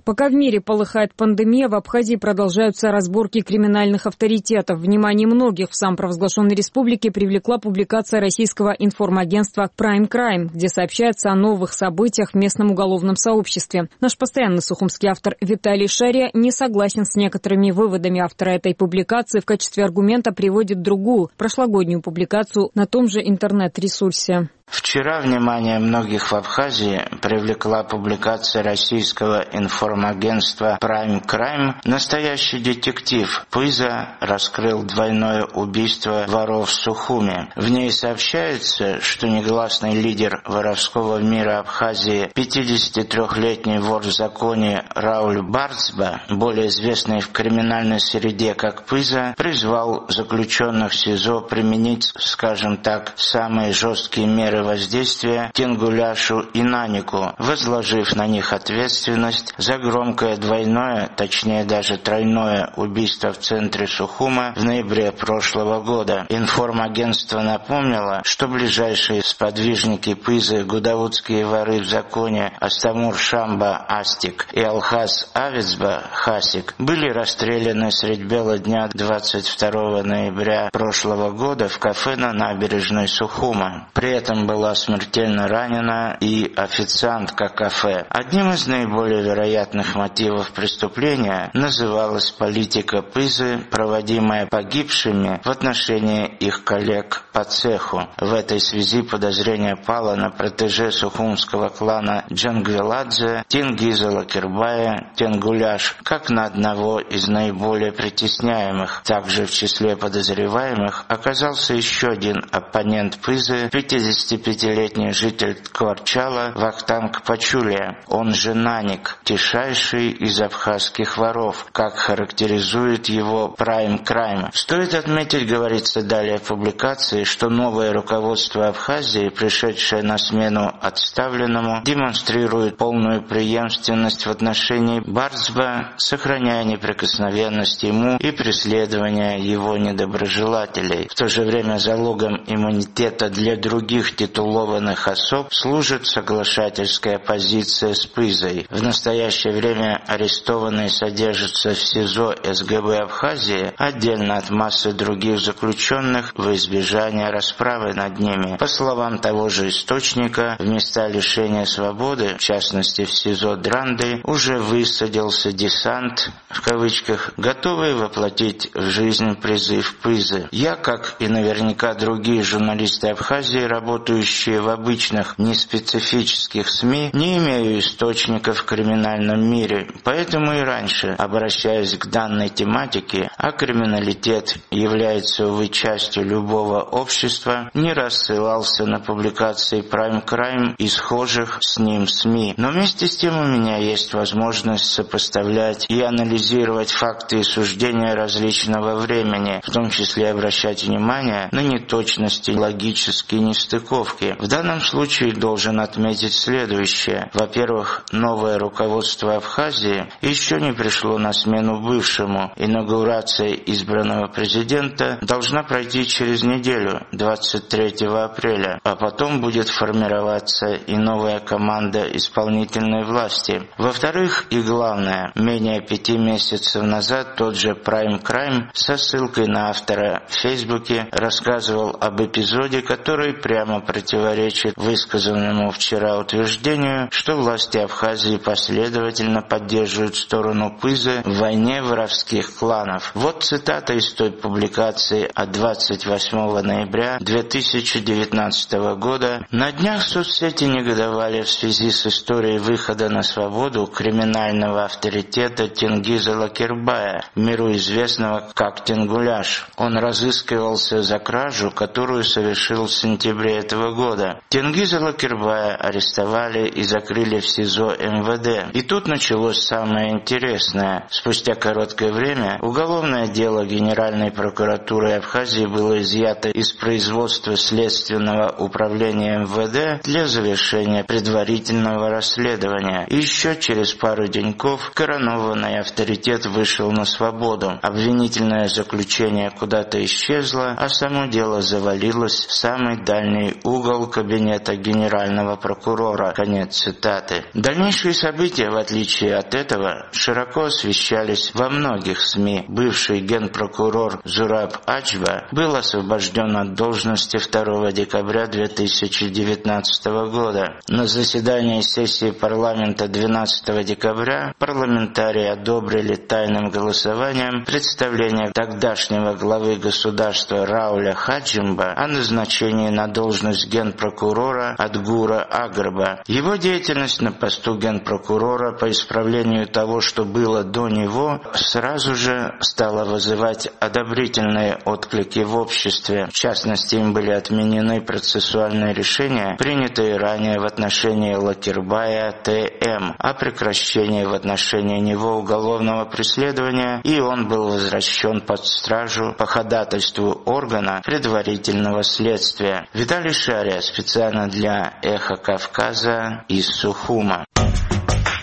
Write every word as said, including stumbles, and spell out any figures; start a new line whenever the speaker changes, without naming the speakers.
Пока в мире полыхает пандемия, в Абхазии продолжаются разборки криминальных авторитетов. Внимание многих в самопровозглашенной республике привлекла публикация российского информагентства Prime Crime, где сообщается о новых событиях в местном уголовном сообществе. Наш постоянный сухумский автор Виталий Шария не согласен с некоторыми выводами автора этой публикации. В качестве аргумента приводит другую, прошлогоднюю публикацию на том же интернет-ресурсе.
Вчера внимание многих в Абхазии привлекла публикация российского информагентства Prime Crime «Настоящий детектив. Пыза раскрыл двойное убийство воров в Сухуме». В ней сообщается, что негласный лидер воровского мира Абхазии, пятидесятитрёхлетний вор в законе Рауль Барцба, более известный в криминальной среде как Пыза, призвал заключенных СИЗО применить, скажем так, самые жесткие меры воздействия Тенгуляшу и Нанику, возложив на них ответственность за громкое двойное, точнее даже тройное убийство в центре Сухума в ноябре прошлого года. Информагентство напомнило, что ближайшие сподвижники Пызы, гудаутские воры в законе Астамур Шамба Астик и Алхаз Авицба Хасик были расстреляны средь бела дня двадцать второго ноября прошлого года в кафе на набережной Сухума. При этом была смертельно ранена и официантка кафе. Одним из наиболее вероятных мотивов преступления называлась политика Пызы, проводимая погибшими в отношении их коллег по цеху. В этой связи подозрение пало на протеже сухумского клана Джангвеладзе Тенгиза Лакирбая Тенгуляш, как на одного из наиболее притесняемых. Также в числе подозреваемых оказался еще один оппонент Пызы, пятидесятипятилетний житель Ткварчала Вахтанг Пачулия, он же Наник, тишайший из абхазских воров, как характеризует его Prime Crime. Стоит отметить, говорится далее в публикации, что новое руководство Абхазии, пришедшее на смену отставленному, демонстрирует полную преемственность в отношении Барцба, сохраняя неприкосновенность ему и преследование его недоброжелателей. В то же время залогом иммунитета для других титулованных особ служит соглашательская позиция с Пызой. В настоящее время арестованные содержатся в СИЗО СГБ Абхазии отдельно от массы других заключенных во избежание расправы над ними. По словам того же источника, в места лишения свободы, в частности в СИЗО Дранды, уже высадился десант, в кавычках, готовый воплотить в жизнь призыв Пызы. Я, как и наверняка другие журналисты Абхазии, работающие в обычных неспецифических СМИ, не имею источников в криминальном мире, поэтому и раньше, обращаясь к данной тематике, а криминалитет является, увы, частью любого общества, не раз ссылался на публикации Prime Crime и схожих с ним СМИ. Но вместе с тем у меня есть возможность сопоставлять и анализировать факты и суждения различного времени, в том числе обращать внимание на неточности, логические нестыковки. В данном случае должен отметить следующее. Во-первых, новое руководство Абхазии еще не пришло на смену бывшему. Инаугурация избранного президента должна пройти через неделю, двадцать третьего апреля, а потом будет формироваться и новая команда исполнительной власти. Во-вторых, и главное, менее пяти месяцев назад тот же Prime Crime со ссылкой на автора в Фейсбуке рассказывал об эпизоде, который прямо противоречит высказанному вчера утверждению, что власти Абхазии последовательно поддерживают сторону Пызы в войне воровских кланов. Вот цитата из той публикации от двадцать восьмого ноября две тысячи девятнадцатого года. На днях соцсети негодовали в связи с историей выхода на свободу криминального авторитета Тенгиза Лакирбая, в миру известного как Тенгуляш. Он разыскивался за кражу, которую совершил в сентябре этого года. Тенгиза Лакирбая арестовали и закрыли в СИЗО эм вэ дэ. И тут началось самое интересное. Спустя короткое время уголовное дело Генеральной прокуратуры Абхазии было изъято из производства Следственного управления эм вэ дэ для завершения предварительного расследования. И еще через пару деньков коронованный авторитет вышел на свободу. Обвинительное заключение куда-то исчезло, а само дело завалилось в самый дальний угол кабинета генерального прокурора. Конец цитаты. Дальнейшие события, в отличие от этого, широко освещались во многих СМИ. Бывший генпрокурор Зураб Ачба был освобожден от должности второго декабря две тысячи девятнадцатого года. На заседании сессии парламента двенадцатого декабря парламентарии одобрили тайным голосованием представление тогдашнего главы государства Рауля Хаджимба о назначении на должность генпрокурора Адгура Агрба. Его деятельность на посту генпрокурора по исправлению того, что было до него, сразу же стала вызывать одобрительные отклики в обществе. В частности, им были отменены процессуальные решения, принятые ранее в отношении Лакирбая Т.М. о прекращении в отношении него уголовного преследования, и он был возвращен под стражу по ходатайству органа предварительного следствия. Виталий Шария специально для «Эхо Кавказа» из Сухума.